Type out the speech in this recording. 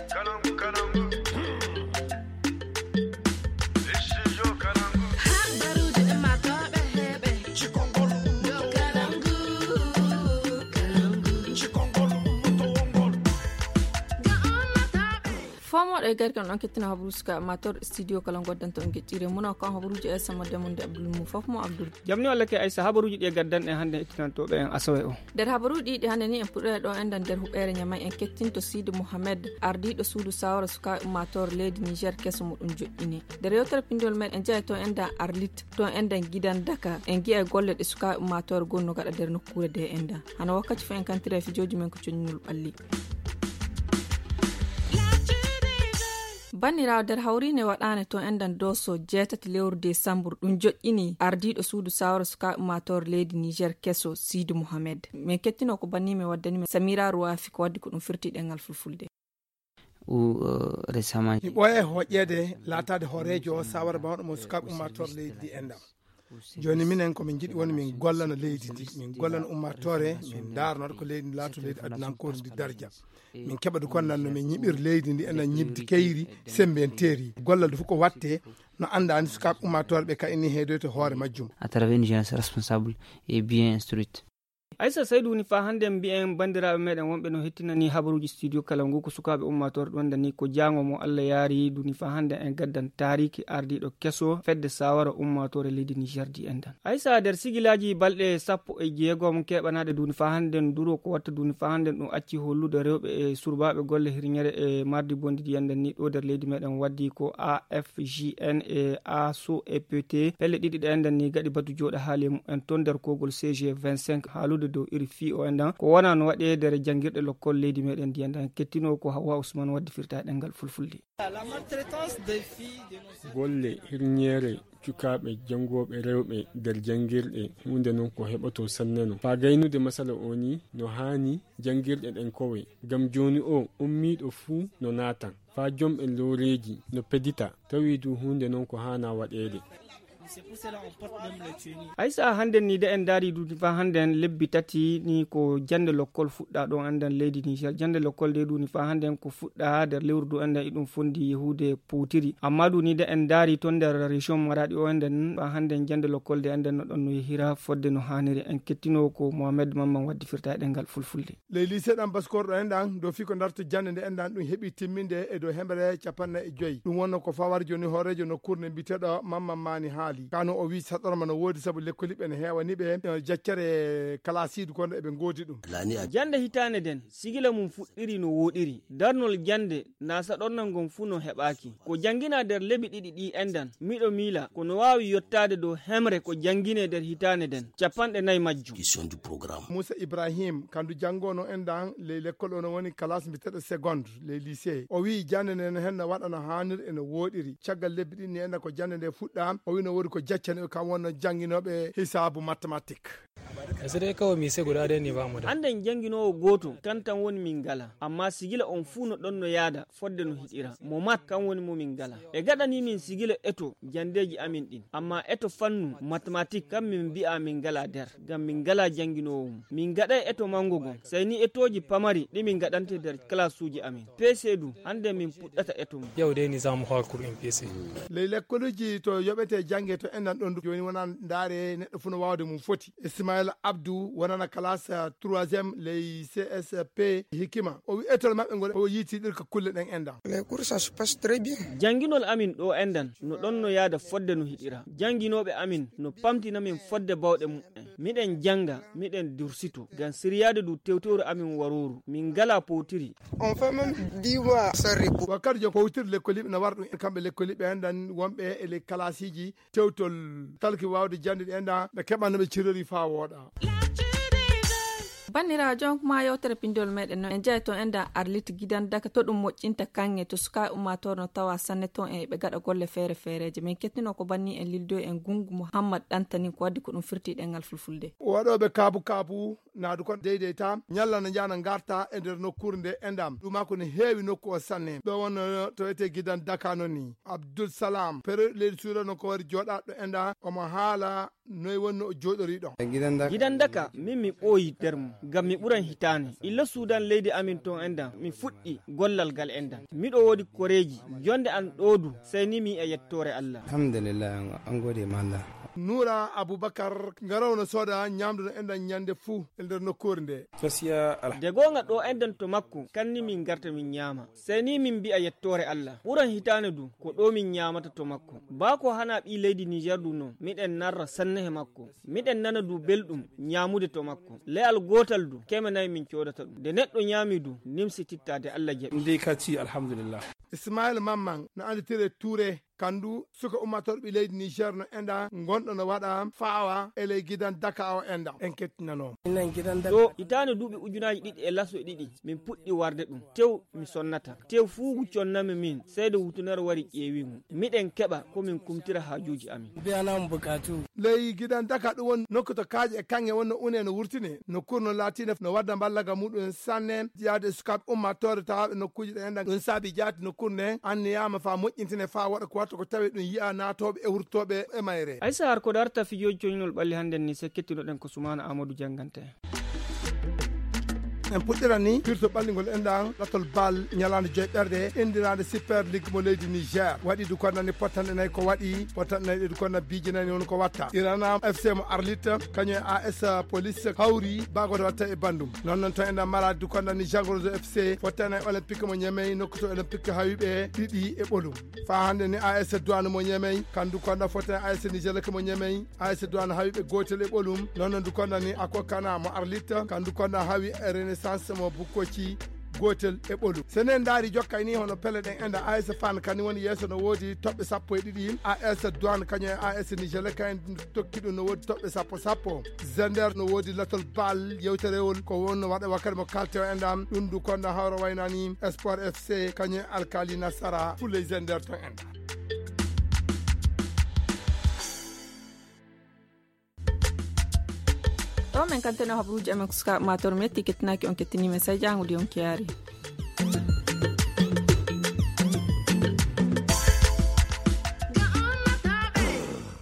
e garkan on kettina habruska amateur studio kala goddanto on geccire muna ko habruji e sama demonde abdul mufaf mo abdul jamni walla ke aysa habaruji de gaddan e hande ittanto be en asawe o der habaruji de hande ni en pudde do endan der hubere nyama en kettinto Sidi Mohamed ardido suudu sawara suka amateur lady Niger keso mudun joddini der yoter pindol men en jay to enda arlit to endan gidan daka en gi e golle de suka amateur gonno gada der nokkure de enda hana wakkati fa en kantire fi joji men ko connul balli Banira der hawrine waɗane to endan doso jetati lewru décembre ɗum joƴƴini ardiɗo suudu sawara suka umator leydi Niger keso Sidi Mohamed min kettino ko bannimi waddani Samira Rouafi ko waddi ko ɗum firti ɗengal fulfulde récemment ɓoye hoƴƴede latade horejo sawara bawɗo mo suka umator leydi endam joni minen komin jiɗi woni min gollana leydi ndi min gollana ummatore min darnoɗo ko leydi laato leydi addunankore ndi darja min keɓa kon nanno min ñiɓir leydi ndi enen ñibdi kayri sembe en teeri gollal fof ko watte no andani suka ummatore ɓe ka inni heedoyto hoore majjum à travers une jeunesse responsable et bien instruite. Aissa Saydou ni fa hande mbi'en bandiraɓe meɗen wonɓe no hettinani habaruji studio kala ngu ko sukaɓe ummatore ɗon dani ko jango mo Allah yaari duni fa hande en gaddan tariki ardiɗo keso fedde sawara ummatore leydi Niger di endan Aissa der sigilaji balɗe 16 keɓanade duni fa hande duro ko watta duni fa hande ɗum acci hollude rewɓe e surbaɓe golle hirñere e mardi bondi di endan ni ɗo der leydi meɗen waddi ko AFJN e ASO e PT pelle ɗiɗi ɗe endan ni gaɗi batu joɗa haali en ton der kogol CG 25 haalude do iri fi o endan ko wana no waɗe der jangirɗe lokkol leydi meɗen di endan kettino ko Hawa Ousmane waddi firta ɗengal fulfulde golle hirñere cukaɓe jangoɓe rewɓe nder jangirɗe hunde noon ko heɓato sanneno fa gaynude masala o ni no hani jangirɗe ɗen kowe gam joni o ummiɗo fuu no natan fa jomɓe loreji no pedita tawi du hunde noon ko hana waɗede Aissa handen ni de en dari du fa handen lebbi tati ni ko jande lokkol fuɗɗa ɗon andan leydi Niger jande lokkol de duni fa handen ko fuɗɗa der lewru du andan iɗum fondi yehude potiri amma du ni de en dari ton der région Maradi o anden fa handen jande lokkol de anden no ɗon no yehira fodde no haniri en kettino ko Mohamed Mamman waddi firta ɗengal fulfulde ley lycée ɗan baskor ɗo endan do fi ko darto jande nde endan ɗum heeɓi timminde e dow hemɓere 45 ɗum wonno ko fawar joni horejo no kurne mbiteɗo Mamman Mani haali kano o wi saɗorma no woodi saabu lekkoliɓe ne hewani ɓe jaccere kalasidu kono eɓe goodi ɗum jande hitane den sigila mum fuɗɗiri no woɗiri darnol jande na saɗornal gon fu no heɓaki ko jangina der lebi ɗiɗi ɗi endan miɗo miila kono wawi yottade dow hemre ko jangine der hitane den 4 majjum Moussa Ibrahim kandu jangono endan ley lekkol o no woni classe mbiteɗo seconde ley lycée o wi jande nde no hen no waɗa no hannir eno woɗiri caggal lebbi ɗi ni enda ko jande nde fuɗɗa o wi no woodi ko jaccane kam wonno janginoɓe hisabu mathématique sai kawai mi sai guda ɗaya ne ba mu da anden janginowo goto kan tan woni min gala amma sigila on fu no ɗon no yaada fodde no hiɗira mo mat kan woni mo min gala e gaɗani min sigila eto jandeji amin ɗin amma eto fannu mathématique kam min mbi'a min gala der gam min gala janginowo min gaɗa eto mango gon sai ni etoji pamari ɗi min gaɗante der classe uji amin PC du hande min puɗɗata eto mum yau dai ni za mu hawa kur'in PC ley lekkoluji to yoɓete jange to endan ɗon joni wona ndaare neɗɗo fu no wawde mum foti Ismaïla Abdou wonana classe 3e ley CSP hikima o wi etol mabɓe ngol o yitiɗir ko kulle ɗen endan les cours ça se passe très bien janginol amin ɗo endan no ɗon no yaada fodde no hiɗira janginoɓe amin no pamtina min fodde bawɗe mum'en miɗen janga miɗen dursito gam siriyade du tewtore amin waroru min gala potiri on fait même 10 mois sans repos wakkati jo powtir lekkoliɓe no war ɗum kamɓe lekkoliɓe endan wonɓe e les classiji tewtol talki wawde jande ɗi endan ɓe keɓanoɓe cirori fa wooɗa bannira jonk ma yewtere pindol meɗen no en jeey to enda arlit gidan daka to ɗum moƴƴinta kanŋe to suka ummator no tawa sanne ton e ɓe gaɗa golle feere feereje min kettino ko banni en lildo en gungu Mouhammad ɗantani ko waddi ko ɗum firti ɗengal fulfulde waɗoɓe kaabu naadu kon deydeyta ñalla no jana garta e nder nokkure nde endam ɗuma ko ne heewi nokku o sanne ɗo wonno to wiyete gidan daka no ni Abdoul Salam pere leydi suuda no ko wari joɗaɗo enda omo haala noy wonno jodori do gidan daka min mi ɓooyi dermu ngam mi ɓuran hitane illa sudan leydi amin ton enda mi fuɗɗi gollal gal enda miɗo wodi koreji jonde an ɗodu sey ni mi e yettore Allah alhamdulillah an gode ma Allah Nura Abubakar garawno soda nyamdu no enda nyande fu e nder nokkure nde de gonga ɗo enden to makko kanni min garta min nyama sey ni min mbi'a yettore Allah ɓuran hitane du ko ɗo min nyamata to makko ba ko hana ɓi leydi Niger du no miɗen narra sanne he makko miɗen nana du belɗum nyamude to makko leyal gotal du kemenayi min codata ɗum de neɗɗo nyami du nimsi tittade Allah jaɓi ndey kati alhamdulillah Ismail Mamman no anditire Touré kandu suka ummatorɓe leydi Niger no enda gonɗo no waɗa faawa ele gidan daka o enda en kettinano ɗo hitande duuɓi ujunaji ɗiɗi e laso e ɗiɗi min puɗɗi warde ɗum tew mi sonnata tew fuugu connami min seyde wutunere wari ƴeewimo miɗen keɓa komin kumtira hajuji amin biyanam bukatu ley gidan daka ɗum won nokku to kaaje e kange wonno une no wurtine nokkur no latine no wadda ballaga muɗum sannen yaade sukaɓe ummatore tawaɓe nokkuji ɗe enda ɗum saabi jaati nokkur nde anniyama fa moƴƴintine fa waɗa ko watta ko tawi ɗum yi'a natoɓe e wurtoɓe e mayre aysa har ko darta fijoji coñnol ɓalli hannden ni se kettinoɗen ko Soumana Amadou Diangante en puɗɗira ni firto ɓalligol enɗan ɗatol bal ñalande joyɓerde indirade super ligue mo leydi Niger waɗi du konnani pottanɗe nayyi ko waɗi pottanɗe nayyi ɗi konna bijinani won ko watta irana FC mo Arlita kañum AS police hawri bagoto watta e bandum non to enɗan marade du konnani Jangorodo FC fottane olympique mo ñamey nokkuto olympique hawiɓe ɗiɗi e ɓolum fa hande ni AS douane mo ñamey kandu konna fottane AS Nigelek mo ñamey AS douane hawiɓe gotel e ɓolum non du konnani Akokana mo Arlita kandu konna hawi RN sans mo bukkoci gotel e ɓolu senen daari jokkay ni hono pelle ɗen enda AS Fan kani woni yeeso no woodi toɓɓe 12 AS Douane kañum AS Niger kayen tokki ɗum no woodi toɓɓe 10 Zender no woodi latol bal yewterewol ko wonno waɗa wakkati mo kalte o endam ɗum du konno hawra waynani Sport FC kañum Alkali Nasara fulle Zender to enda ɗo men kanteno habruji amen ko suka mator metti kettinaki on kettini men sai jangude on kiyari